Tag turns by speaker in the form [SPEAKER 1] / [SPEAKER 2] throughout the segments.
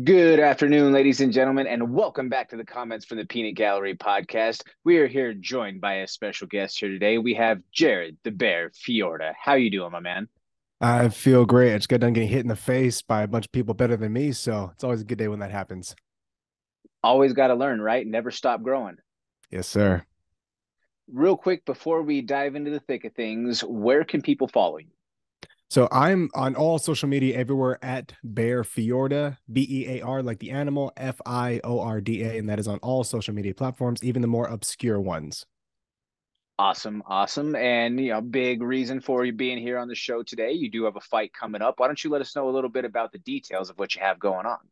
[SPEAKER 1] Good afternoon, ladies and gentlemen, and welcome back to the Comments from the Peanut Gallery podcast. We are here joined by a special guest here today. We have Jared the Bear Fiorda. How you doing, my man?
[SPEAKER 2] I feel great. I just got done getting hit in the face by a bunch of people better than me, so it's always a good day when that happens.
[SPEAKER 1] Always got to learn, right? Never stop growing.
[SPEAKER 2] Yes, sir.
[SPEAKER 1] Real quick, before we dive into the thick of things, where can people follow you?
[SPEAKER 2] So I'm on all social media everywhere at Bear Fiorda, Bear like the animal, Fiorda, and that is on all social media platforms, even the more obscure ones.
[SPEAKER 1] Awesome, awesome. And, big reason for you being here on the show today. You do have a fight coming up. Why don't you let us know a little bit about the details of what you have going on?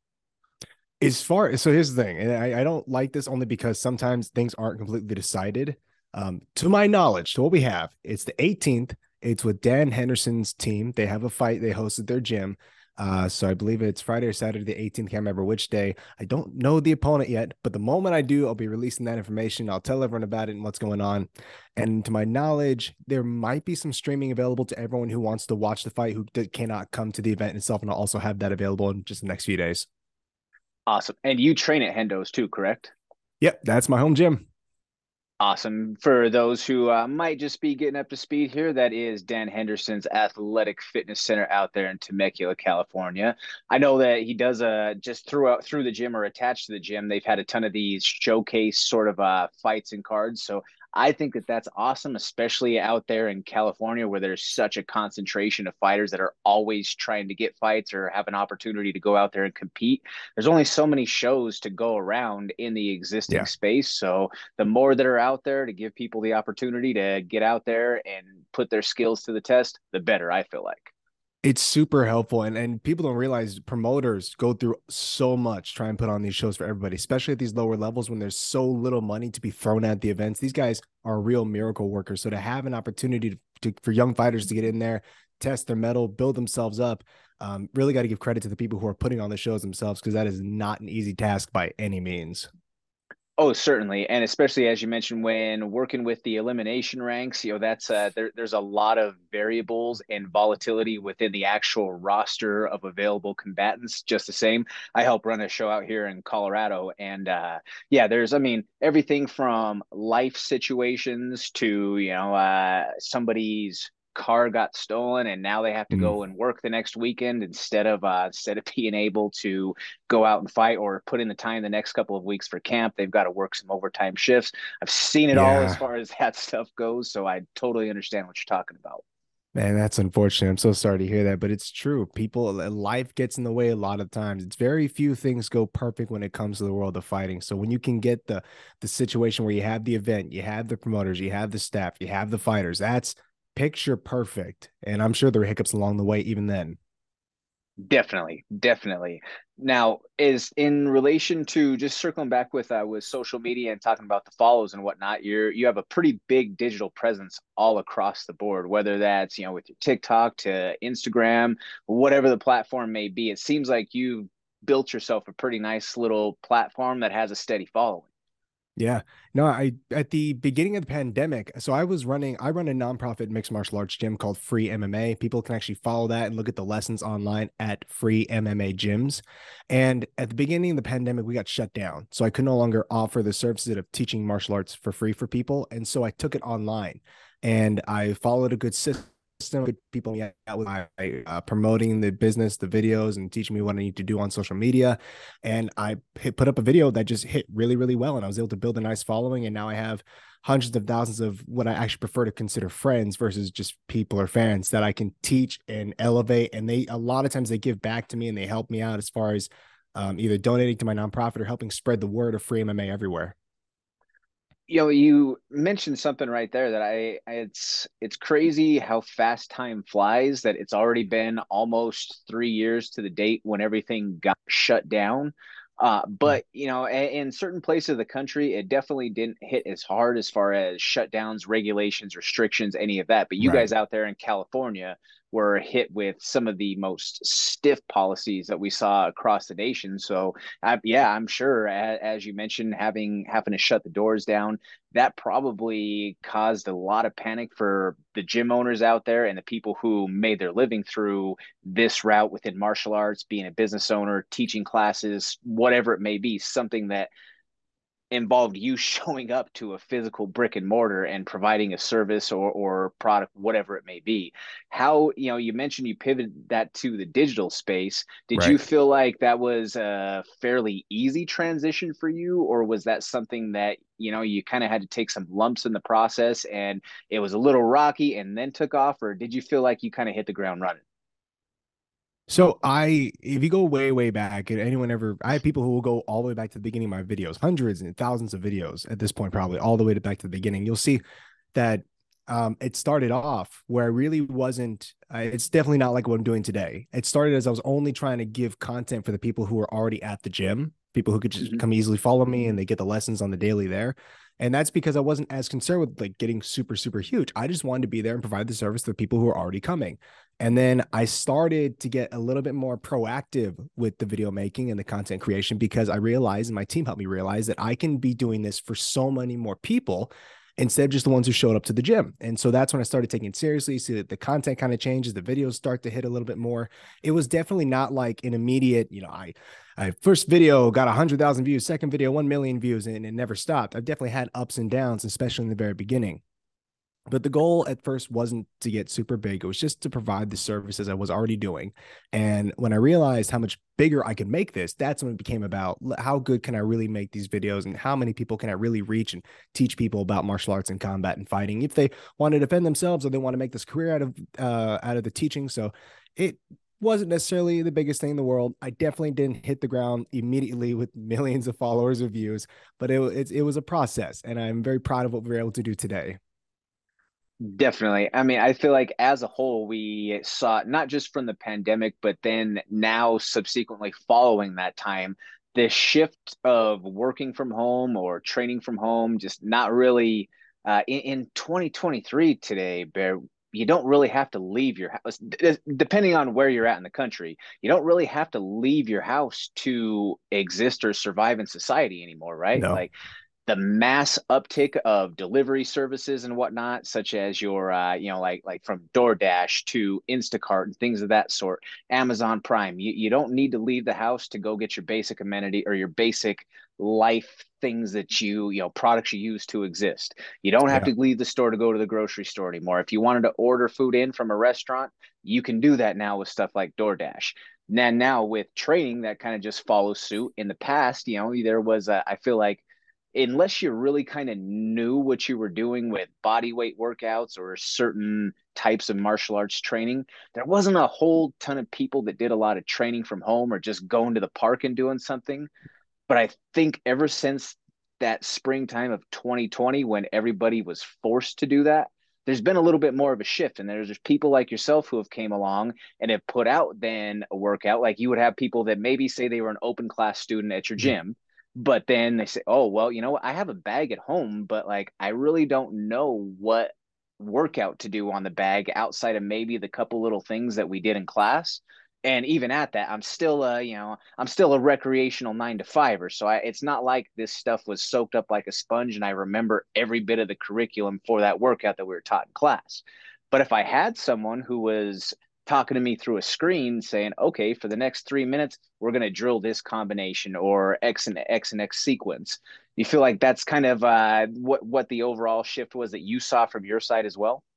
[SPEAKER 2] So here's the thing, and I don't like this only because sometimes things aren't completely decided. To my knowledge, to what we have, it's the 18th. It's with Dan Henderson's team. They have a fight. They hosted their gym. So I believe it's Friday or Saturday the 18th. Can't remember which day. I don't know the opponent yet, but the moment I do, I'll be releasing that information. I'll tell everyone about it and what's going on. And to my knowledge, there might be some streaming available to everyone who wants to watch the fight who cannot come to the event itself, and I'll also have that available in just the next few days.
[SPEAKER 1] Awesome. And you train at Hendo's too, correct?
[SPEAKER 2] Yep, that's my home gym.
[SPEAKER 1] Awesome. For those who might just be getting up to speed here, that is Dan Henderson's Athletic Fitness Center out there in Temecula, California. I know that he does just through the gym or attached to the gym. They've had a ton of these showcase sort of fights and cards. So I think that that's awesome, especially out there in California where there's such a concentration of fighters that are always trying to get fights or have an opportunity to go out there and compete. There's only so many shows to go around in the existing
[SPEAKER 2] Yeah.
[SPEAKER 1] space. So the more that are out there to give people the opportunity to get out there and put their skills to the test, the better, I feel like.
[SPEAKER 2] It's super helpful, and people don't realize promoters go through so much trying to put on these shows for everybody, especially at these lower levels when there's so little money to be thrown at the events. These guys are real miracle workers. So to have an opportunity for young fighters to get in there, test their mettle, build themselves up, really got to give credit to the people who are putting on the shows themselves, because that is not an easy task by any means.
[SPEAKER 1] Oh, certainly, and especially as you mentioned, when working with the elimination ranks, that's there's a lot of variables and volatility within the actual roster of available combatants. Just the same, I help run a show out here in Colorado, and yeah, there's, I mean, everything from life situations to somebody's car got stolen and now they have to
[SPEAKER 2] Mm.
[SPEAKER 1] go and work the next weekend instead of being able to go out and fight or put in the time the next couple of weeks for camp. They've got to work some overtime shifts. I've seen it all as
[SPEAKER 2] Yeah.
[SPEAKER 1] far as that stuff goes. So I totally understand what you're talking about.
[SPEAKER 2] Man, that's unfortunate. I'm so sorry to hear that, but it's true. Life gets in the way a lot of times. It's very few things go perfect when it comes to the world of fighting. So when you can get the situation where you have the event, you have the promoters, you have the staff, you have the fighters, that's picture perfect. And I'm sure there are hiccups along the way even then.
[SPEAKER 1] Definitely, definitely. Now, is in relation to just circling back with social media and talking about the follows and whatnot, you have a pretty big digital presence all across the board, whether that's with your TikTok to Instagram, whatever the platform may be. It seems like you've built yourself a pretty nice little platform that has a steady following.
[SPEAKER 2] Yeah. No, I at the beginning of the pandemic, so I run a nonprofit mixed martial arts gym called Free MMA. People can actually follow that and look at the lessons online at Free MMA gyms. And at the beginning of the pandemic, we got shut down. So I could no longer offer the services of teaching martial arts for free for people. And so I took it online and I followed a good system. Good people out with my promoting the business, the videos, and teaching me what I need to do on social media. And put up a video that just hit really, really well. And I was able to build a nice following. And now I have hundreds of thousands of what I actually prefer to consider friends versus just people or fans that I can teach and elevate. And a lot of times they give back to me and they help me out as far as either donating to my nonprofit or helping spread the word of free MMA everywhere.
[SPEAKER 1] You mentioned something right there that it's crazy how fast time flies, that it's already been almost 3 years to the date when everything got shut down. But in certain places of the country, it definitely didn't hit as hard as far as shutdowns, regulations, restrictions, any of that. But you
[SPEAKER 2] Right.
[SPEAKER 1] guys out there in California, were hit with some of the most stiff policies that we saw across the nation. So, yeah, I'm sure, as you mentioned, having to shut the doors down, that probably caused a lot of panic for the gym owners out there and the people who made their living through this route within martial arts, being a business owner, teaching classes, whatever it may be, something that involved you showing up to a physical brick and mortar and providing a service or product, whatever it may be. How, you mentioned you pivoted that to the digital space. Did you
[SPEAKER 2] Right.
[SPEAKER 1] feel like that was a fairly easy transition for you, or was that something that, you kind of had to take some lumps in the process and it was a little rocky and then took off, or did you feel like you kind of hit the ground running?
[SPEAKER 2] So if you go way, way back, and anyone ever, I have people who will go all the way back to the beginning of my videos, hundreds and thousands of videos at this point, probably all the way back to the beginning. You'll see that it started off where I really wasn't, it's definitely not like what I'm doing today. It started as I was only trying to give content for the people who were already at the gym, people who could just
[SPEAKER 1] Mm-hmm.
[SPEAKER 2] come easily follow me and they get the lessons on the daily there. And that's because I wasn't as concerned with like getting super, super huge. I just wanted to be there and provide the service to the people who are already coming. And then I started to get a little bit more proactive with the video making and the content creation because I realized, and my team helped me realize, that I can be doing this for so many more people instead of just the ones who showed up to the gym. And so that's when I started taking it seriously. See that the content kind of changes, the videos start to hit a little bit more. It was definitely not like an immediate, I first video got 100,000 views, second video 1 million views, and it never stopped. I've definitely had ups and downs, especially in the very beginning. But the goal at first wasn't to get super big. It was just to provide the services I was already doing. And when I realized how much bigger I could make this, that's when it became about how good can I really make these videos and how many people can I really reach and teach people about martial arts and combat and fighting if they want to defend themselves or they want to make this career out of the teaching. So it wasn't necessarily the biggest thing in the world. I definitely didn't hit the ground immediately with millions of followers or views, but it was a process. And I'm very proud of what we were able to do today.
[SPEAKER 1] Definitely. I mean, I feel like as a whole, we saw not just from the pandemic, but then now subsequently following that time, the shift of working from home or training from home, just not really in 2023 today, Bear, you don't really have to leave your house, depending on where you're at in the country. You don't really have to leave your house to exist or survive in society anymore, right?
[SPEAKER 2] No.
[SPEAKER 1] Like the mass uptick of delivery services and whatnot, such as your, like from DoorDash to Instacart and things of that sort, Amazon Prime. You don't need to leave the house to go get your basic amenity or your basic life things that products you use to exist. You don't have
[SPEAKER 2] Yeah.
[SPEAKER 1] to leave the store to go to the grocery store anymore. If you wanted to order food in from a restaurant, you can do that now with stuff like DoorDash. Now with training, that kind of just follows suit. In the past, there was, I feel like, unless you really kind of knew what you were doing with body weight workouts or certain types of martial arts training, there wasn't a whole ton of people that did a lot of training from home or just going to the park and doing something. But I think ever since that springtime of 2020, when everybody was forced to do that, there's been a little bit more of a shift. And there's people like yourself who have came along and have put out then a workout. Like you would have people that maybe say they were an open class student at your
[SPEAKER 2] Mhm.
[SPEAKER 1] gym, but then they say, oh, well, you know what? I have a bag at home, but like I really don't know what workout to do on the bag outside of maybe the couple little things that we did in class. And even at that, I'm still a recreational 9 to 5er. So it's not like this stuff was soaked up like a sponge and I remember every bit of the curriculum for that workout that we were taught in class. But if I had someone who was talking to me through a screen saying, okay, for the next 3 minutes, we're going to drill this combination or X and X sequence. You feel like that's kind of what the overall shift was that you saw from your side as well?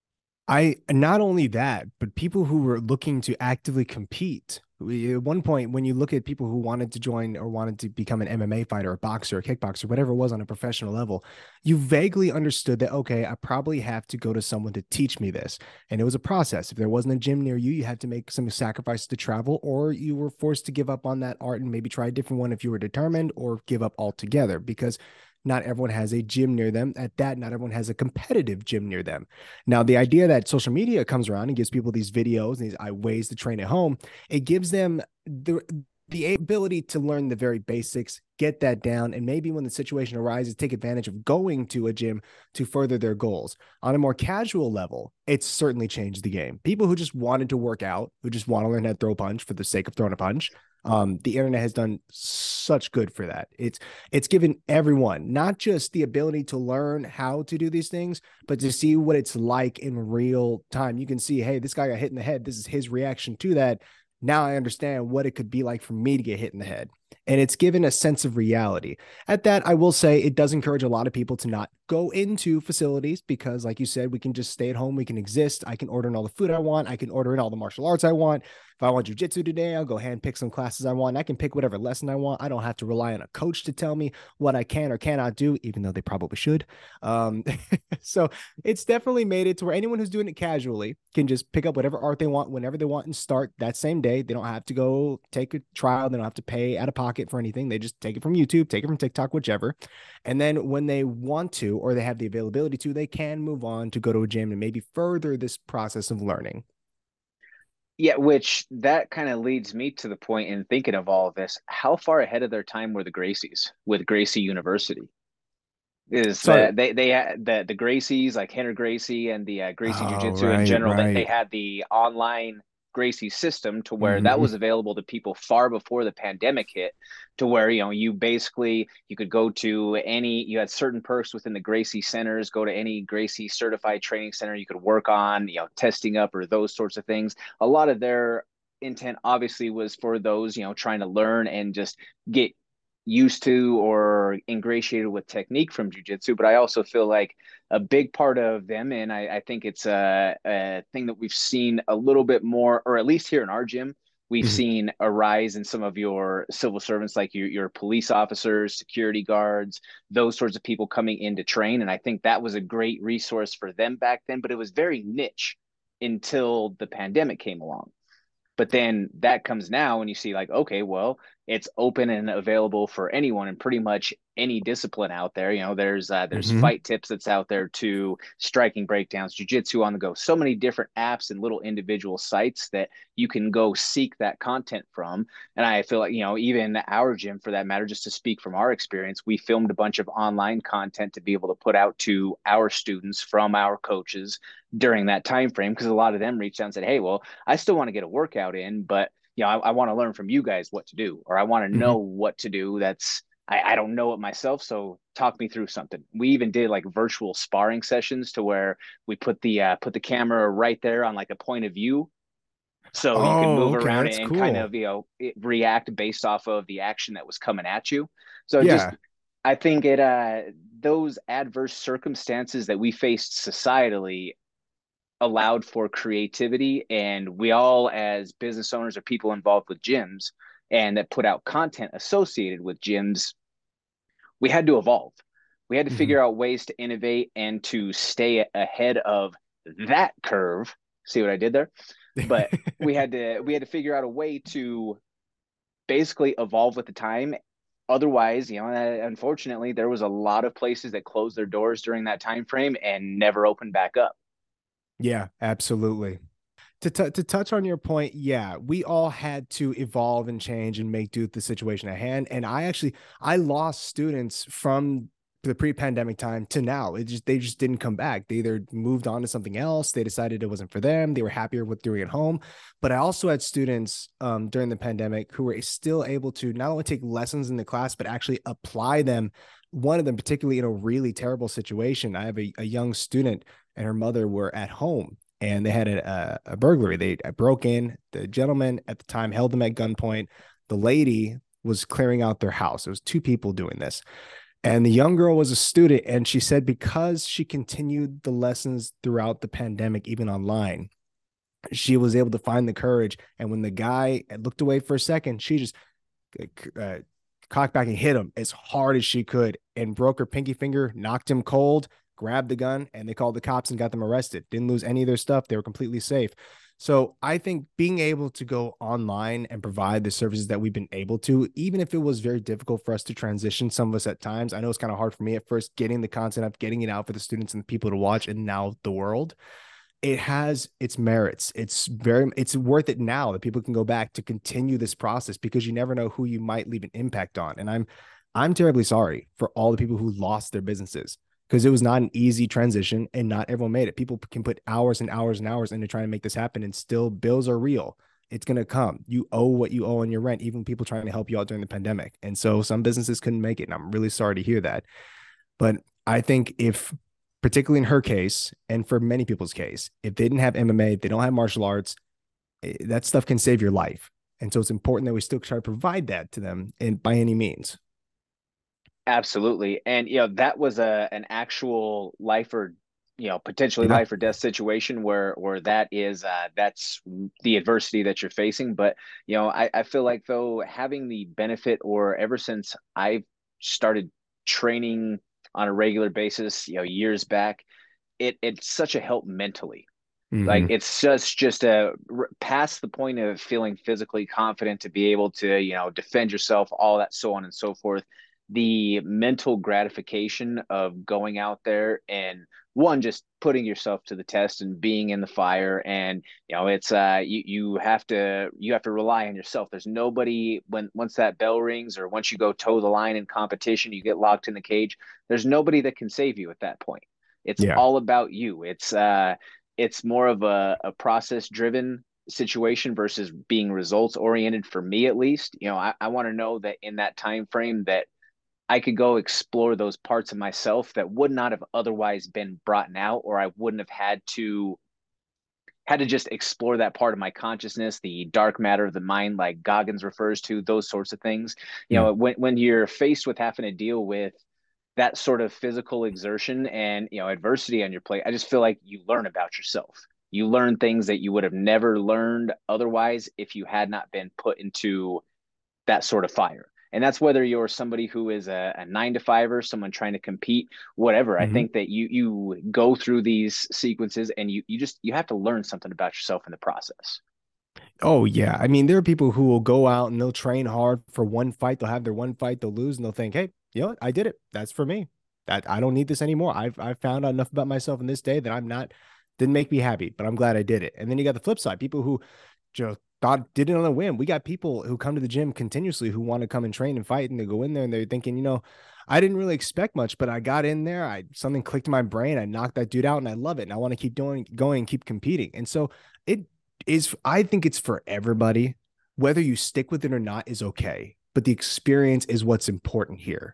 [SPEAKER 2] I not only that, but people who were looking to actively compete. At one point, when you look at people who wanted to join or wanted to become an MMA fighter, a boxer, a kickboxer, whatever it was on a professional level, you vaguely understood that, okay, I probably have to go to someone to teach me this. And it was a process. If there wasn't a gym near you, you had to make some sacrifices to travel, or you were forced to give up on that art and maybe try a different one if you were determined, or give up altogether because not everyone has a gym near them. At that, not everyone has a competitive gym near them. Now, the idea that social media comes around and gives people these videos and these ways to train at home, it gives them the ability to learn the very basics, get that down, and maybe when the situation arises, take advantage of going to a gym to further their goals. On a more casual level, it's certainly changed the game. People who just wanted to work out, who just want to learn how to throw a punch for the sake of throwing a punch, the internet has done such good for that. It's given everyone not just the ability to learn how to do these things, but to see what it's like in real time. You can see, hey, this guy got hit in the head. This is his reaction to that. Now I understand what it could be like for me to get hit in the head. And it's given a sense of reality. At that, I will say it does encourage a lot of people to not go into facilities because, like you said, we can just stay at home. We can exist. I can order in all the food I want. I can order in all the martial arts I want. If I want jujitsu today, I'll go hand pick some classes I want. I can pick whatever lesson I want. I don't have to rely on a coach to tell me what I can or cannot do, even though they probably should. So it's definitely made it to where anyone who's doing it casually can just pick up whatever art they want whenever they want and start that same day. They don't have to go take a trial. They don't have to pay out of pocket for anything. They just take it from YouTube, take it from TikTok, whichever. And then when they want to, or they have the availability to, they can move on to go to a gym and maybe further this process of learning.
[SPEAKER 1] Yeah, which that kind of leads me to the point in thinking of all of this. How far ahead of their time were the Gracies with Gracie University? Is
[SPEAKER 2] Sorry.
[SPEAKER 1] that they had the Gracies like Henry Gracie and the Gracie Jiu
[SPEAKER 2] Oh,
[SPEAKER 1] Jitsu in
[SPEAKER 2] right,
[SPEAKER 1] general, that they
[SPEAKER 2] right.
[SPEAKER 1] had the online Gracie system to where that
[SPEAKER 2] Mm-hmm.
[SPEAKER 1] was available to people far before the pandemic hit, to where you basically you could go to any, you had certain perks within the Gracie centers, go to any Gracie certified training center, you could work on testing up or those sorts of things. A lot of their intent obviously was for those trying to learn and just get used to or ingratiated with technique from jujitsu. But I also feel like a big part of them, and I think it's a thing that we've seen a little bit more, or at least here in our gym, we've
[SPEAKER 2] Mm-hmm.
[SPEAKER 1] seen a rise in some of your civil servants, like your police officers, security guards, those sorts of people coming in to train. And I think that was a great resource for them back then, but it was very niche until the pandemic came along. But then that comes now and you see like, okay, well, it's open and available for anyone in pretty much any discipline out there. There's
[SPEAKER 2] Mm-hmm.
[SPEAKER 1] fight tips that's out there, to striking breakdowns, jujitsu on the go, so many different apps and little individual sites that you can go seek that content from. And I feel like, even our gym for that matter, just to speak from our experience, we filmed a bunch of online content to be able to put out to our students from our coaches during that time frame, because a lot of them reached out and said, hey, well, I still want to get a workout in, but I want to learn from you guys what to do, or I want to
[SPEAKER 2] Mm-hmm.
[SPEAKER 1] know what to do. I don't know it myself, so talk me through something. We even did like virtual sparring sessions to where we put the camera right there on like a point of view, so you could
[SPEAKER 2] Oh,
[SPEAKER 1] move
[SPEAKER 2] okay.
[SPEAKER 1] around
[SPEAKER 2] That's
[SPEAKER 1] and kind
[SPEAKER 2] cool.
[SPEAKER 1] of react based off of the action that was coming at you. So just
[SPEAKER 2] Yeah.
[SPEAKER 1] I think those adverse circumstances that we faced societally allowed for creativity, and we all, as business owners or people involved with gyms and that put out content associated with gyms, we had to evolve. We had to
[SPEAKER 2] Mm-hmm.
[SPEAKER 1] figure out ways to innovate and to stay ahead of that curve. See what I did there? But we had to figure out a way to basically evolve with the time. Otherwise, unfortunately, there was a lot of places that closed their doors during that time frame and never opened back up.
[SPEAKER 2] Yeah, absolutely. To touch on your point, yeah, we all had to evolve and change and make do with the situation at hand. And I lost students from the pre-pandemic time to now. They just didn't come back. They either moved on to something else, they decided it wasn't for them, they were happier with doing it at home. But I also had students during the pandemic who were still able to not only take lessons in the class, but actually apply them. One of them, particularly in a really terrible situation, I have a young student and her mother were at home and they had a burglary. They broke in. The gentleman at the time held them at gunpoint. The lady was clearing out their house. It was two people doing this. And the young girl was a student. And she said because she continued the lessons throughout the pandemic, even online, she was able to find the courage. And when the guy looked away for a second, she just uh, cocked back and hit him as hard as she could and broke her pinky finger, knocked him cold, grabbed the gun, and they called the cops and got them arrested. Didn't lose any of their stuff. They were completely safe. So I think being able to go online and provide the services that we've been able to, even if it was very difficult for us to transition, some of us at times, I know it's kind of hard for me at first, getting the content up, getting it out for the students and the people to watch, and now the world. it has its merits. It's worth it now that people can go back to continue this process, because you never know who you might leave an impact on. And I'm terribly sorry for all the people who lost their businesses, because it was not an easy transition and not everyone made it. People can put hours and hours and hours into trying to make this happen, and still bills are real. It's going to come. You owe what you owe on your rent, even people trying to help you out during the pandemic. And so some businesses couldn't make it. And I'm really sorry to hear that. But I think if, particularly in her case, and for many people's case, if they didn't have MMA, they don't have martial arts, that stuff can save your life. And so it's important that we still try to provide that to them, and by any means.
[SPEAKER 1] Absolutely. And that was an actual life or potentially
[SPEAKER 2] Yeah.
[SPEAKER 1] life or death situation where that is that's the adversity that you're facing. But I feel like, though, having the benefit, or ever since I've started training on a regular basis, years back, it's such a help mentally. Like,
[SPEAKER 2] Mm-hmm.
[SPEAKER 1] it's just a past the point of feeling physically confident to be able to, defend yourself, all that, so on and so forth. The mental gratification of going out there and, one, just putting yourself to the test and being in the fire. And it's you have to rely on yourself. There's nobody, once that bell rings, or once you go toe the line in competition, you get locked in the cage. There's nobody that can save you at that point. It's
[SPEAKER 2] Yeah.
[SPEAKER 1] all about you. It's more of a process driven situation versus being results oriented, for me at least. I want to know that in that time frame that I could go explore those parts of myself that would not have otherwise been brought out, or I wouldn't have had to just explore that part of my consciousness, the dark matter of the mind, like Goggins refers to, those sorts of things.
[SPEAKER 2] Mm.
[SPEAKER 1] When you're faced with having to deal with that sort of physical exertion and adversity on your plate, I just feel like you learn about yourself. You learn things that you would have never learned otherwise if you had not been put into that sort of fire. And that's whether you're somebody who is a 9 to 5er, someone trying to compete, whatever. I
[SPEAKER 2] Mm-hmm.
[SPEAKER 1] think that you go through these sequences, and you have to learn something about yourself in the process.
[SPEAKER 2] Oh yeah. I mean, there are people who will go out and they'll train hard for one fight. They'll have their one fight, they'll lose, and they'll think, hey, you know what? I did it. That's for me. That I don't need this anymore. I've found out enough about myself in this day that I'm not didn't make me happy, but I'm glad I did it. And then you got the flip side, people who just thought did it on a whim. We got people who come to the gym continuously who want to come and train and fight, and they go in there and they're thinking, I didn't really expect much, but I got in there. I Something clicked in my brain. I knocked that dude out, and I love it. And I want to keep doing going, keep competing. And so it I think it's for everybody. Whether you stick with it or not is okay, but the experience is what's important here.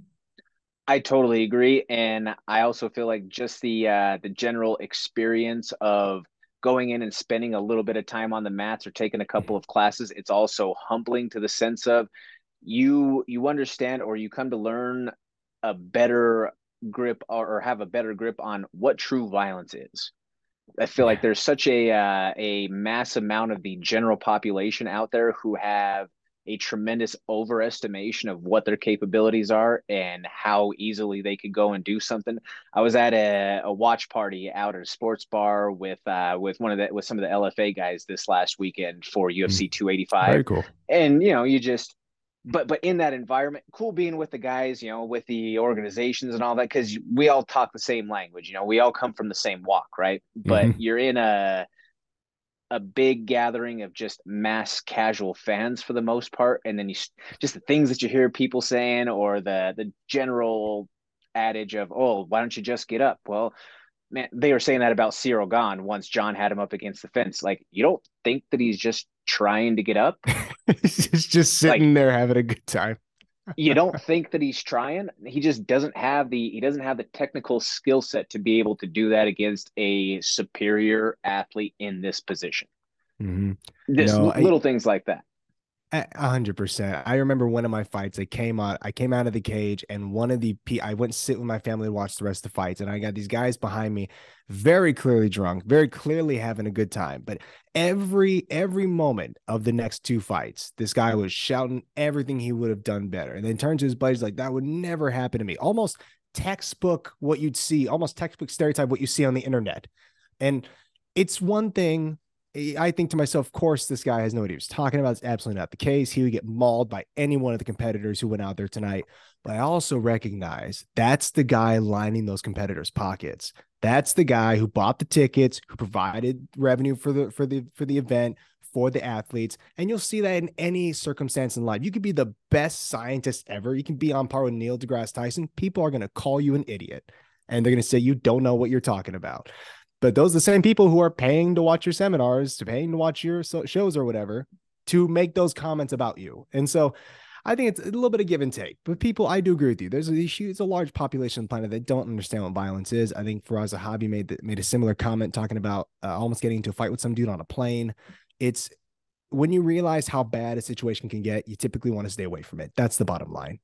[SPEAKER 1] I totally agree, and I also feel like just the general experience of going in and spending a little bit of time on the mats or taking a couple of classes, it's also humbling, to the sense of you understand, or you come to learn a better grip, or have a better grip on what true violence is. I feel like
[SPEAKER 2] Yeah.
[SPEAKER 1] there's such a mass amount of the general population out there who have a tremendous overestimation of what their capabilities are and how easily they could go and do something. I was at a watch party out at a sports bar with some of the LFA guys this last weekend for UFC 285,
[SPEAKER 2] Very cool.
[SPEAKER 1] and you just but in that environment, cool being with the guys, with the organizations and all that, because we all talk the same language. We all come from the same walk, right? But
[SPEAKER 2] Hmm.
[SPEAKER 1] you're in a big gathering of just mass casual fans for the most part, and then just the things that you hear people saying, or the general adage of, oh, why don't you just get up? Well, man, they were saying that about Cyril Gahn once John had him up against the fence. Like, you don't think that he's just trying to get up?
[SPEAKER 2] It's just
[SPEAKER 1] Like,
[SPEAKER 2] sitting there having a good time.
[SPEAKER 1] you don't think that he's trying. He just doesn't have the technical skill set to be able to do that against a superior athlete in this position.
[SPEAKER 2] Hmm.
[SPEAKER 1] This
[SPEAKER 2] No,
[SPEAKER 1] little things like that.
[SPEAKER 2] 100%. I remember one of my fights. I came out of the cage, and I went sit with my family to watch the rest of the fights, and I got these guys behind me, very clearly drunk, very clearly having a good time. But every moment of the next two fights, this guy was shouting everything he would have done better, and then turned to his buddies like, "That would never happen to me." Almost textbook stereotype what you see on the internet. And it's one thing I think to myself, of course, this guy has no idea what he's talking about. It's absolutely not the case. He would get mauled by any one of the competitors who went out there tonight. But I also recognize that's the guy lining those competitors' pockets. That's the guy who bought the tickets, who provided revenue for the event, for the athletes. And you'll see that in any circumstance in life. You could be the best scientist ever. You can be on par with Neil deGrasse Tyson. People are going to call you an idiot. And they're going to say you don't know what you're talking about. But those are the same people who are paying to watch your seminars, to paying to watch your shows or whatever, to make those comments about you. And so I think it's a little bit of give and take. But people, I do agree with you. There's a large population on the planet that don't understand what violence is. I think Faraz Zahabi made a similar comment talking about almost getting into a fight with some dude on a plane. It's when you realize how bad a situation can get, you typically want to stay away from it. That's the bottom line.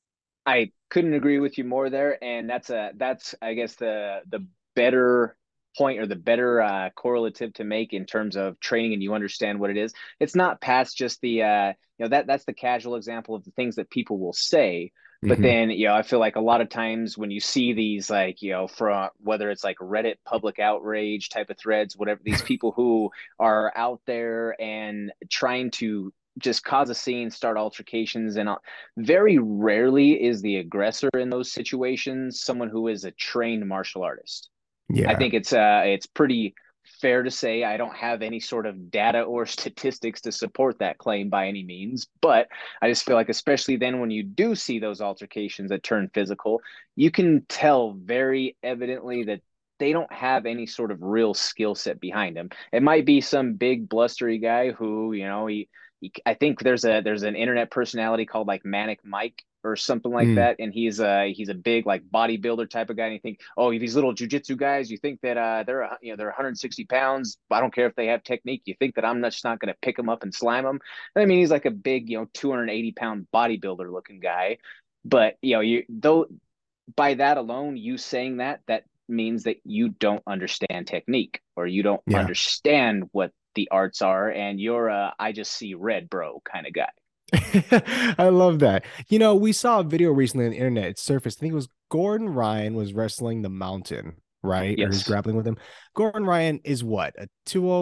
[SPEAKER 1] I couldn't agree with you more there, and that's I guess the better point or the better correlative to make in terms of training, and you understand what it is. It's not past just the that's the casual example of the things that people will say. But
[SPEAKER 2] Mm-hmm.
[SPEAKER 1] then, I feel like a lot of times when you see these, like, from whether it's like Reddit public outrage type of threads, whatever, these people who are out there and trying to just cause a scene, start altercations, and very rarely is the aggressor in those situations someone who is a trained martial artist. I
[SPEAKER 2] Yeah.
[SPEAKER 1] think it's pretty fair to say I don't have any sort of data or statistics to support that claim by any means, but I just feel like especially then when you do see those altercations that turn physical, you can tell very evidently that they don't have any sort of real skill set behind them. It might be some big blustery guy who, I think there's an internet personality called like Manic Mike or something like
[SPEAKER 2] Mm.
[SPEAKER 1] that, and he's a big like bodybuilder type of guy. And you think, oh, these little jujitsu guys, you think that they're 160 pounds. I don't care if they have technique. You think that I'm just not going to pick them up and slam them? I mean, he's like a big 280-pound bodybuilder looking guy, but you though by that alone, you saying that means that you don't understand technique or you don't
[SPEAKER 2] Yeah.
[SPEAKER 1] understand what the arts are, and you're a I just see red bro kind of guy.
[SPEAKER 2] I love that. We saw a video recently on the internet. It surfaced. I think it was Gordon Ryan was wrestling the mountain, right? Or he's
[SPEAKER 1] Yes.
[SPEAKER 2] grappling with him. Gordon Ryan is what? A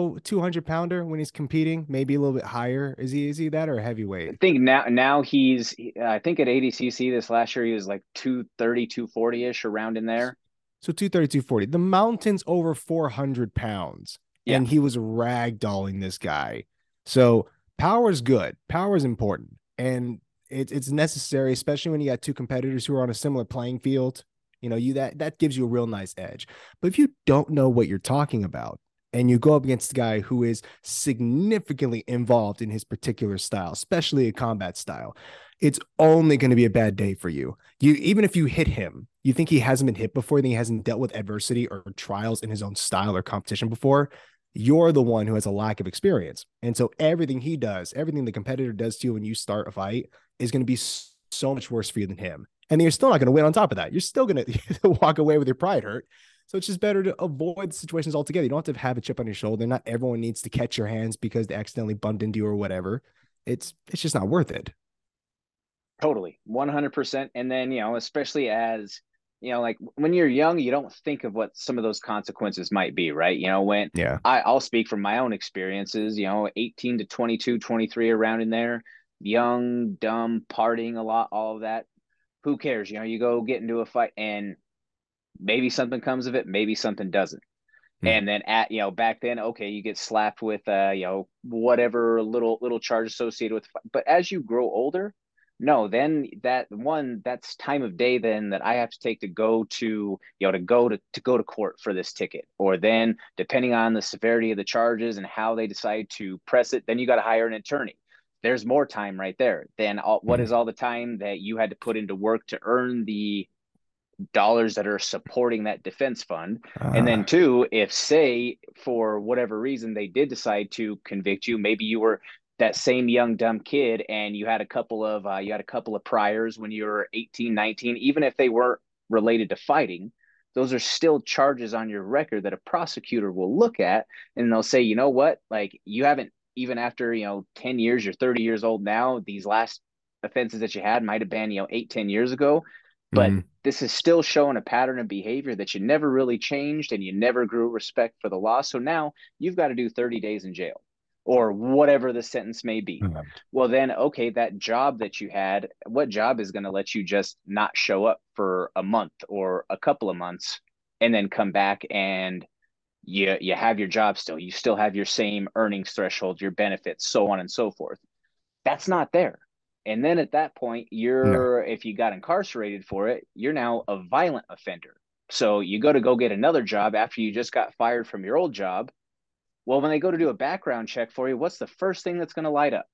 [SPEAKER 2] 200 pounder when he's competing, maybe a little bit higher. Is he that or a
[SPEAKER 1] I
[SPEAKER 2] heavyweight?
[SPEAKER 1] think now he's I think at ADCC this last year he was like 230, 240-ish around in there.
[SPEAKER 2] So 230, 240. The mountain's over 400 pounds,
[SPEAKER 1] Yeah.
[SPEAKER 2] and he was ragdolling this guy. So power is good. Power is important. And it's necessary, especially when you got two competitors who are on a similar playing field. That gives you a real nice edge. But if you don't know what you're talking about and you go up against a guy who is significantly involved in his particular style, especially a combat style, it's only going to be a bad day for you. Even if you hit him, you think he hasn't been hit before, you think he hasn't dealt with adversity or trials in his own style or competition before. You're the one who has a lack of experience. And so everything he does, everything the competitor does to you when you start a fight is going to be so much worse for you than him. And then you're still not going to win on top of that. You're still going to walk away with your pride hurt. So it's just better to avoid situations altogether. You don't have to have a chip on your shoulder. Not everyone needs to catch your hands because they accidentally bumped into you or whatever. It's just not worth it.
[SPEAKER 1] Totally, 100%. And then, especially as, like when you're young, you don't think of what some of those consequences might be, right? When
[SPEAKER 2] Yeah.
[SPEAKER 1] I'll speak from my own experiences, 18 to 22, 23, around in there, young, dumb, partying a lot, all of that. Who cares? You go get into a fight and maybe something comes of it, maybe something doesn't.
[SPEAKER 2] Hmm.
[SPEAKER 1] And then back then, okay, you get slapped with whatever little charge associated with, but as you grow older, no, then that's time of day then that I have to take to go to to go to court for this ticket. Or then depending on the severity of the charges and how they decide to press it, then you got to hire an attorney. There's more time right there than what
[SPEAKER 2] Hmm.
[SPEAKER 1] is all the time that you had to put into work to earn the dollars that are supporting that defense fund. And then
[SPEAKER 2] Ah.
[SPEAKER 1] two, if say for whatever reason they did decide to convict you, maybe you were that same young dumb kid and you had a couple of priors when you were 18, 19, even if they weren't related to fighting, those are still charges on your record that a prosecutor will look at, and they'll say, you know what, like you haven't, even after 10 years, you're 30 years old now, these last offenses that you had might have been 8, 10 years ago, But
[SPEAKER 2] Mhm.
[SPEAKER 1] this is still showing a pattern of behavior that you never really changed and you never grew respect for the law. So now you've got to do 30 days in jail or whatever the sentence may be.
[SPEAKER 2] Mhm.
[SPEAKER 1] Well, then, okay, that job that you had, what job is going to let you just not show up for a month or a couple of months and then come back and you have your job still, you still have your same earnings threshold, your benefits, so on and so forth. That's not there. And then at that point,
[SPEAKER 2] No,
[SPEAKER 1] if you got incarcerated for it, you're now a violent offender. So you go get another job after you just got fired from your old job. Well, when they go to do a background check for you, what's the first thing that's going to light up?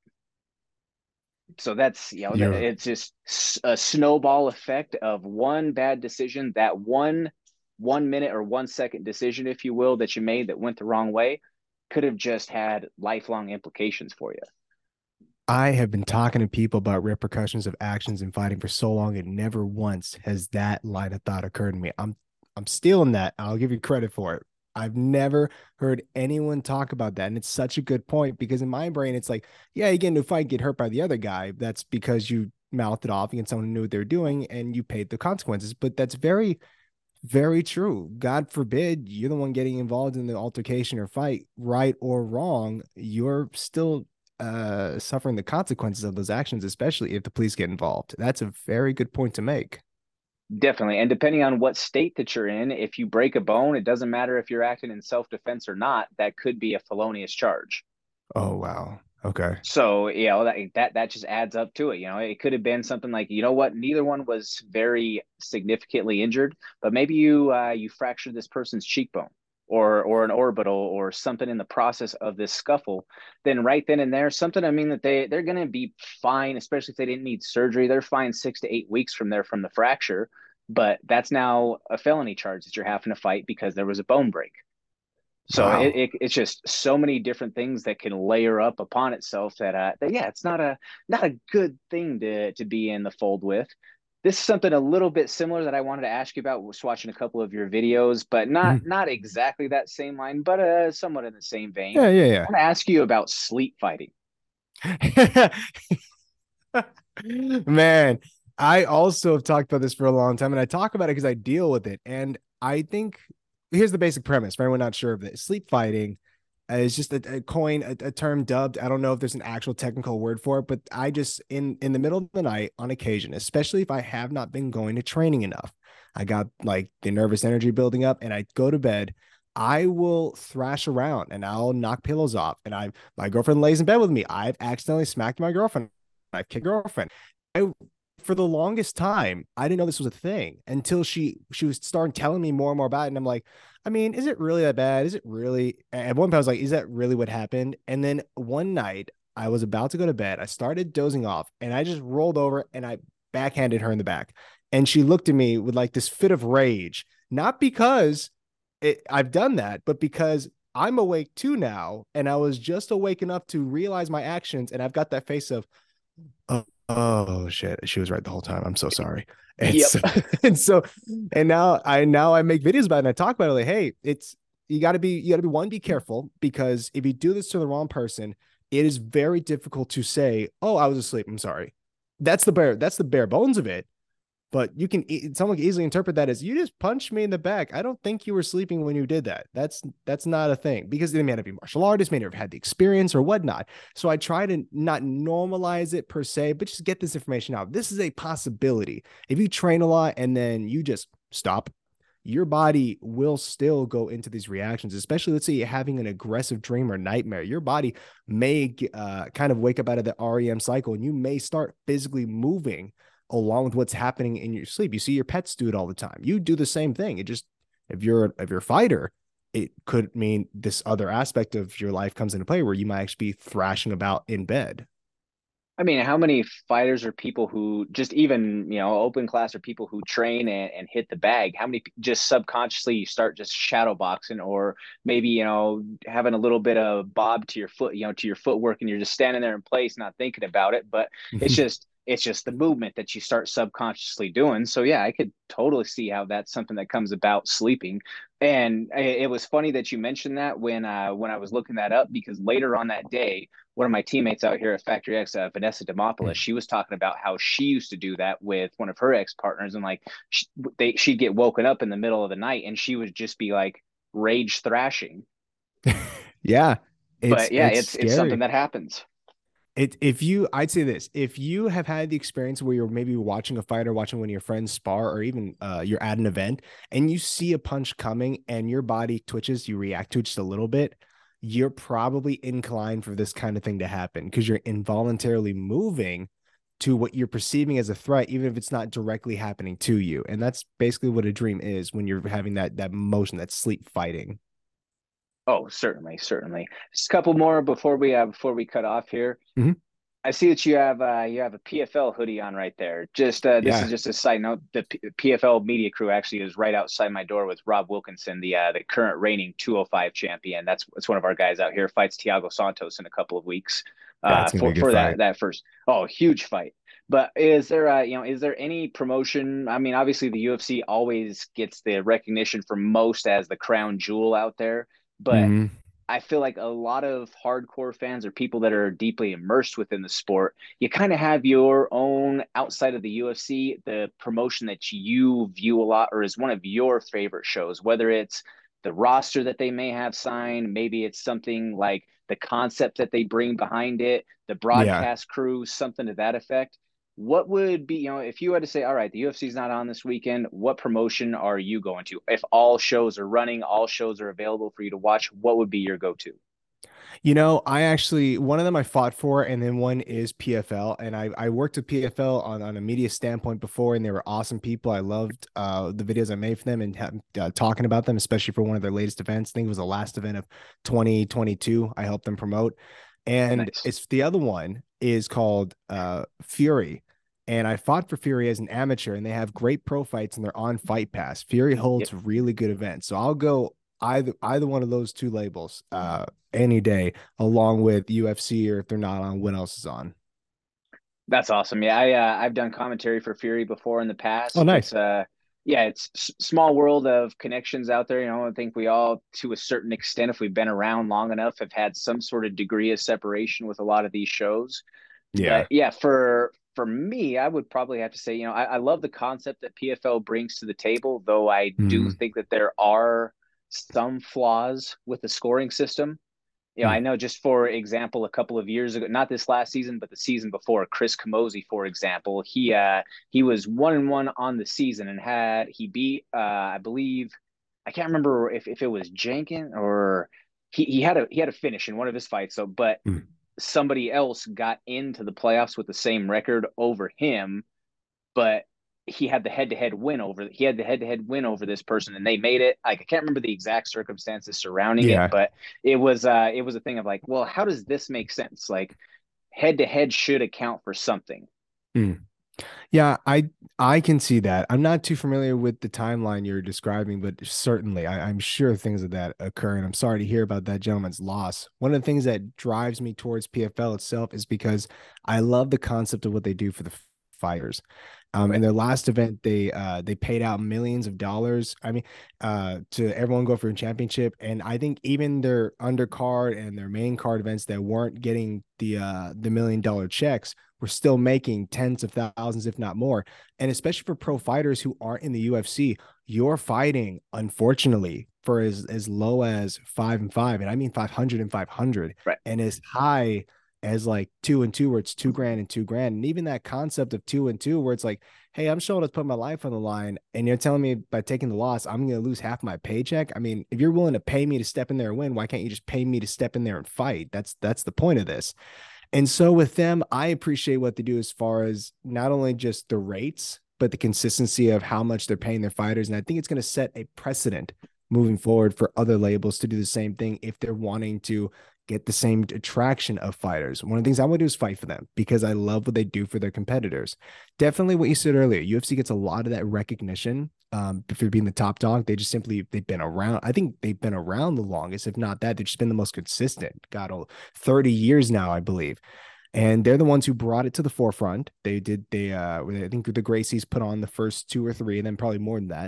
[SPEAKER 1] So that's,
[SPEAKER 2] you're
[SPEAKER 1] it's just a snowball effect of one bad decision, that one minute or 1 second decision, if you will, that you made that went the wrong way, could have just had lifelong implications for you.
[SPEAKER 2] I have been talking to people about repercussions of actions and fighting for so long, and never once has that line of thought occurred to me. I'm stealing that. I'll give you credit for it. I've never heard anyone talk about that. And it's such a good point because in my brain, it's like, yeah, you get into a fight, get hurt by the other guy. That's because you mouthed it off against someone who knew what they were doing and you paid the consequences. But that's very, very true. God forbid you're the one getting involved in the altercation or fight, right or wrong. You're still suffering the consequences of those actions, especially if the police get involved. That's a very good point to make.
[SPEAKER 1] Definitely. And depending on what state that you're in, if you break a bone, it doesn't matter if you're acting in self defense or not, that could be a felonious charge.
[SPEAKER 2] Oh wow. Okay.
[SPEAKER 1] So, that just adds up to it. It could have been something like, you know what, neither one was very significantly injured, but maybe you fractured this person's cheekbone or an orbital or something in the process of this scuffle. Then right then and there, something, I mean, that they're going to be fine, especially if they didn't need surgery. They're fine 6 to 8 weeks from there from the fracture, but that's now a felony charge that you're having to fight because there was a bone break. So
[SPEAKER 2] Wow.
[SPEAKER 1] it's just so many different things that can layer up upon itself that yeah, it's not a good thing to be in the fold with. This is something a little bit similar that I wanted to ask you about. Was watching a couple of your videos, but not
[SPEAKER 2] Mhm.
[SPEAKER 1] not exactly that same line, but somewhat in the same vein.
[SPEAKER 2] Yeah,
[SPEAKER 1] I want to ask you about sleep fighting.
[SPEAKER 2] yeah. Man, I also have talked about this for a long time, and I talk about it because I deal with it. And I think here's the basic premise for anyone not sure of this: sleep fighting is just a term dubbed. I don't know if there's an actual technical word for it, but I just in the middle of the night, on occasion, especially if I have not been going to training enough, I got like the nervous energy building up, and I go to bed. I will thrash around and I'll knock pillows off. And my girlfriend lays in bed with me. I've accidentally smacked my girlfriend. I've kicked her girlfriend. I for the longest time, I didn't know this was a thing until she was starting telling me more and more about it. And I'm like, I mean, is it really that bad? Is it really? At one point, I was like, is that really what happened? And then one night, I was about to go to bed. I started dozing off, and I just rolled over and I backhanded her in the back. And she looked at me with like this fit of rage, not because I've done that, but because I'm awake too now, and I was just awake enough to realize my actions, and I've got that face of, oh shit, she was right the whole time. I'm so sorry. And
[SPEAKER 1] Yep.
[SPEAKER 2] so, and so, and now I make videos about it and I talk about it like, hey, it's you gotta be one, be careful because if you do this to the wrong person, it is very difficult to say, oh, I was asleep. I'm sorry. That's the bare bones of it. But someone can easily interpret that as you just punched me in the back. I don't think you were sleeping when you did that. That's not a thing because they may not be martial artists, may never have had the experience or whatnot. So I try to not normalize it per se, but just get this information out. This is a possibility. If you train a lot and then you just stop, your body will still go into these reactions, especially let's say you're having an aggressive dream or nightmare. Your body may kind of wake up out of the REM cycle and you may start physically moving along with what's happening in your sleep. You see your pets do it all the time. You do the same thing. It just if you're a fighter, it could mean this other aspect of your life comes into play where you might actually be thrashing about in bed.
[SPEAKER 1] I mean, how many fighters or people who just even, open class or people who train and hit the bag? How many just subconsciously you start just shadow boxing or maybe, having a little bit of bob to your foot, to your footwork and you're just standing there in place, not thinking about it. But it's just the movement that you start subconsciously doing. So yeah, I could totally see how that's something that comes about sleeping. And it was funny that you mentioned that when I was looking that up because later on that day, one of my teammates out here at Factory X, Vanessa Demopoulos,
[SPEAKER 2] Mm.
[SPEAKER 1] she was talking about how she used to do that with one of her ex partners, and like she'd get woken up in the middle of the night, and she would just be like rage thrashing.
[SPEAKER 2] Yeah,
[SPEAKER 1] But yeah,
[SPEAKER 2] it's
[SPEAKER 1] it's something
[SPEAKER 2] scary.
[SPEAKER 1] that happens.
[SPEAKER 2] I'd say this, if you have had the experience where you're maybe watching a fight or watching one of your friends spar, or even you're at an event and you see a punch coming and your body twitches, you react to it just a little bit, you're probably inclined for this kind of thing to happen because you're involuntarily moving to what you're perceiving as a threat, even if it's not directly happening to you. And that's basically what a dream is when you're having that motion, that sleep fighting.
[SPEAKER 1] Oh, certainly, certainly. Just a couple more before we cut off here.
[SPEAKER 2] Mhm.
[SPEAKER 1] I see that you have a PFL hoodie on right there. Just this is
[SPEAKER 2] Yeah,
[SPEAKER 1] just a side note. The PFL media crew actually is right outside my door with Rob Wilkinson, the current reigning 205 champion. That's one of our guys out here. Fights Thiago Santos in a couple of weeks.
[SPEAKER 2] yeah, it's gonna be a good
[SPEAKER 1] For
[SPEAKER 2] fight.
[SPEAKER 1] that first. Oh, huge fight. But is there any promotion? I mean, obviously the UFC always gets the recognition for most as the crown jewel out there, but
[SPEAKER 2] Mhm.
[SPEAKER 1] I feel like a lot of hardcore fans or people that are deeply immersed within the sport, you kind of have your own outside of the UFC, the promotion that you view a lot or is one of your favorite shows, whether it's the roster that they may have signed, maybe it's something like the concept that they bring behind it, the
[SPEAKER 2] Yeah.
[SPEAKER 1] broadcast crew, something to that effect. What would be, if you had to say, all right, the UFC's not on this weekend, what promotion are you going to? If all shows are running, all shows are available for you to watch, what would be your go-to?
[SPEAKER 2] I actually, one of them I fought for, and then one is PFL. And I worked with PFL on a media standpoint before, and they were awesome people. I loved the videos I made for them and talking about them, especially for one of their latest events. I think it was the last event of 2022. I helped them promote. And
[SPEAKER 1] Nice.
[SPEAKER 2] it's the other one is called Fury. And I fought for Fury as an amateur, and they have great pro fights and they're on Fight Pass. Fury
[SPEAKER 1] Yep.
[SPEAKER 2] holds really good events. So I'll go either one of those two labels any day, along with UFC, or if they're not on, what else is on.
[SPEAKER 1] That's awesome. Yeah, I've done commentary for Fury before in the
[SPEAKER 2] Oh,
[SPEAKER 1] past.
[SPEAKER 2] nice.
[SPEAKER 1] Yeah, it's small world of connections out there. I think we all, to a certain extent, if we've been around long enough, have had some sort of degree of separation with a lot of these shows. But
[SPEAKER 2] Yeah.
[SPEAKER 1] yeah, for me, I would probably have to say, I love the concept that PFL brings to the table, though I do
[SPEAKER 2] Mm.
[SPEAKER 1] think that there are some flaws with the scoring system. I
[SPEAKER 2] Mm.
[SPEAKER 1] know just for example, a couple of years ago, not this last season, but the season before, Chris Camozzi, for example, he was 1-1 on the season and he beat I believe I can't remember if it was Jenkins or he had a finish in one of his fights. So, but
[SPEAKER 2] Mm.
[SPEAKER 1] somebody else got into the playoffs with the same record over him, but he had the head to head win over this person, and they made it. Like, I can't remember the exact circumstances surrounding it,
[SPEAKER 2] Yeah.
[SPEAKER 1] but it was a thing of like, well, how does this make sense? Like, head to head should account for something.
[SPEAKER 2] Mm. Yeah, I can see that. I'm not too familiar with the timeline you're describing, but certainly I'm sure things of that occur. And I'm sorry to hear about that gentleman's loss. One of the things that drives me towards PFL itself is because I love the concept of what they do for the fighters. In
[SPEAKER 1] Right.
[SPEAKER 2] their last event, they paid out millions of dollars. I mean, to everyone go for a championship, and I think even their undercard and their main card events that weren't getting the $1 million checks were still making tens of thousands, if not more. And especially for pro fighters who aren't in the UFC, you're fighting, unfortunately, for as low as 5-5, and I mean 500 and 500,
[SPEAKER 1] Right.
[SPEAKER 2] and as high as like 2-2, where it's 2 grand and 2 grand. And even that concept of 2-2, where it's like, hey, I'm showing to put my life on the line, and you're telling me by taking the loss, I'm going to lose half my paycheck. I mean, if you're willing to pay me to step in there and win, why can't you just pay me to step in there and fight? That's the point of this. And so with them, I appreciate what they do as far as not only just the rates, but the consistency of how much they're paying their fighters. And I think it's going to set a precedent moving forward for other labels to do the same thing if they're wanting to get the same attraction of fighters. One of the things I want to do is fight for them because I love what they do for their competitors. Definitely what you said earlier, UFC gets a lot of that recognition for being the top dog. They've been around. I think they've been around the longest, if not that. They've just been the most consistent. God, 30 years now, I believe. And they're the ones who brought it to the forefront. I think the Gracies put on the first two or three, and then probably more than that.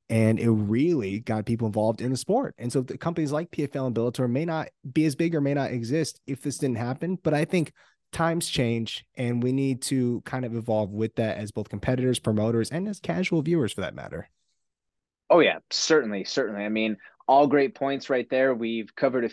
[SPEAKER 2] And it really got people involved in the sport. And so the companies like PFL and Bellator may not be as big or may not exist if this didn't happen. But I think times change and we need to kind of evolve with that as both competitors, promoters, and as casual viewers for that matter.
[SPEAKER 1] Oh yeah, certainly, certainly. I mean, all great points right there. We've covered a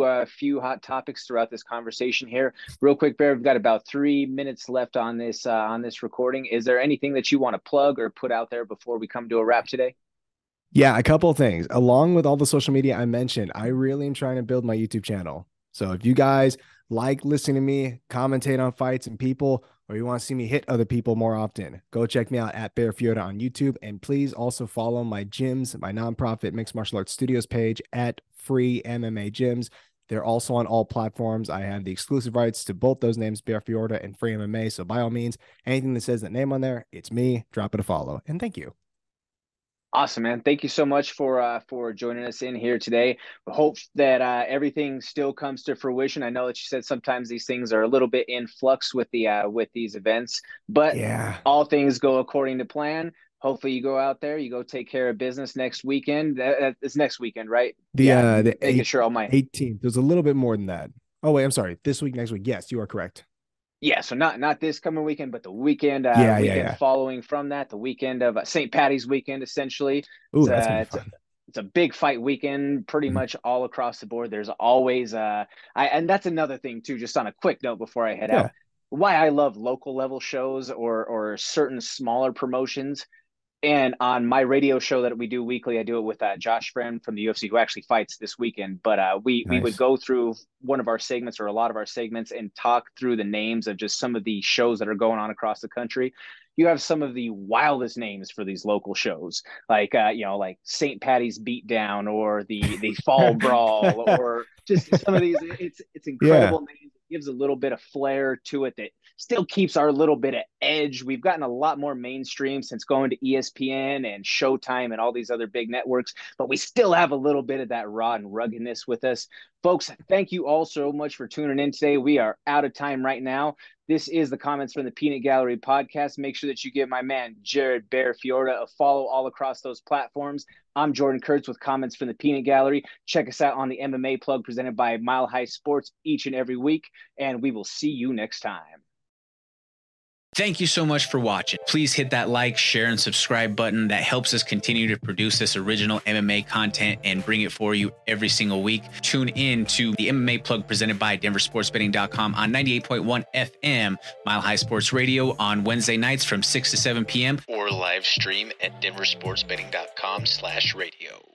[SPEAKER 1] few hot topics throughout this conversation here. Real quick, Bear, we've got about 3 minutes left on this recording. Is there anything that you want to plug or put out there before we come to a wrap today?
[SPEAKER 2] Yeah, a couple of things. Along with all the social media I mentioned, I really am trying to build my YouTube channel. So if you guys like listening to me commentate on fights and people, or you want to see me hit other people more often, go check me out at Bear Fiorda on YouTube. And please also follow my gyms, my nonprofit mixed martial arts studios page at Free MMA Gyms. They're also on all platforms. I have the exclusive rights to both those names, Bear Fiorda and Free MMA. So by all means, anything that says that name on there, it's me. Drop it a follow. And thank you.
[SPEAKER 1] Awesome, man. Thank you so much for joining us in here today. We hope that everything still comes to fruition. I know that you said sometimes these things are a little bit in flux with these events, but
[SPEAKER 2] Yeah.
[SPEAKER 1] all things go according to plan. Hopefully you go out there, you go take care of business next weekend. It's next weekend, right?
[SPEAKER 2] The
[SPEAKER 1] Making sure all my
[SPEAKER 2] 18th. There's a little bit more than that. Oh wait, I'm sorry. This week, next week. Yes, you are correct.
[SPEAKER 1] Yeah, so not this coming weekend, but the weekend
[SPEAKER 2] Yeah.
[SPEAKER 1] following from that, the weekend of St. Patty's weekend, essentially.
[SPEAKER 2] Ooh,
[SPEAKER 1] It's
[SPEAKER 2] that's gonna
[SPEAKER 1] a
[SPEAKER 2] be
[SPEAKER 1] it's a
[SPEAKER 2] fun.
[SPEAKER 1] it's a big fight weekend, pretty
[SPEAKER 2] Mhm.
[SPEAKER 1] much all across the board. There's always and that's another thing too. Just on a quick note before I head
[SPEAKER 2] Yeah.
[SPEAKER 1] out, why I love local level shows or certain smaller promotions. And on my radio show that we do weekly, I do it with Josh Friend from the UFC, who actually fights this weekend. But we would
[SPEAKER 2] Nice.
[SPEAKER 1] go through one of our segments or a lot of our segments and talk through the names of just some of the shows that are going on across the country. You have some of the wildest names for these local shows, like like St. Patty's Beatdown or the Fall Brawl, or just some of these. It's
[SPEAKER 2] Yeah.
[SPEAKER 1] incredible names. It gives a little bit of flair to it that still keeps our little bit of edge. We've gotten a lot more mainstream since going to ESPN and Showtime and all these other big networks, but we still have a little bit of that raw and ruggedness with us. Folks, thank you all so much for tuning in today. We are out of time right now. This is the Comments from the Peanut Gallery podcast. Make sure that you give my man, Jared Bear Fiorda, a follow all across those platforms. I'm Jordan Kurtz with Comments from the Peanut Gallery. Check us out on the MMA Plug presented by Mile High Sports each and every week, and we will see you next time.
[SPEAKER 3] Thank you so much for watching. Please hit that like, share, and subscribe button. That helps us continue to produce this original MMA content and bring it for you every single week. Tune in to the MMA Plug presented by DenverSportsBetting.com on 98.1 FM, Mile High Sports Radio on Wednesday nights from 6 to 7 p.m. or live stream at DenverSportsBetting.com/radio.